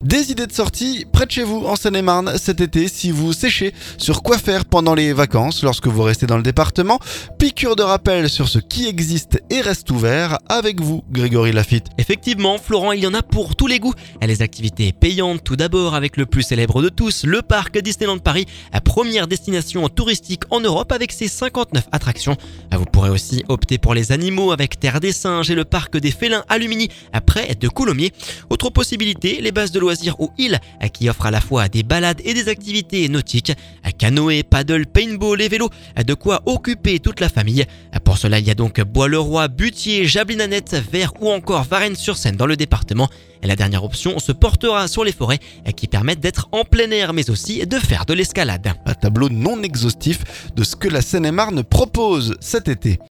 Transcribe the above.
Des idées de sortie près de chez vous en Seine-et-Marne cet été si vous séchez sur quoi faire pendant les vacances lorsque vous restez dans le département. Piqûre de rappel sur ce qui existe et reste ouvert avec vous, Grégory Lafitte. Effectivement, Florent, il y en a pour tous les goûts. Les activités payantes tout d'abord avec le plus célèbre de tous, le parc Disneyland Paris, première destination touristique en Europe avec ses 59 attractions. Vous pourrez aussi opter pour les animaux avec Terre des Singes et le parc des Félins à Lumini près de Coulommiers. Autre possibilité, les bases de loisirs ou îles qui offrent à la fois des balades et des activités nautiques, canoë, paddle, paintball et vélo, de quoi occuper toute la famille. Pour cela, il y a donc Bois-le-Roi, Butier, Jablinanet, Vers ou encore Varennes-sur-Seine dans le département. La dernière option se portera sur les forêts qui permettent d'être en plein air mais aussi de faire de l'escalade. Un tableau non exhaustif de ce que la Seine-et-Marne propose cet été.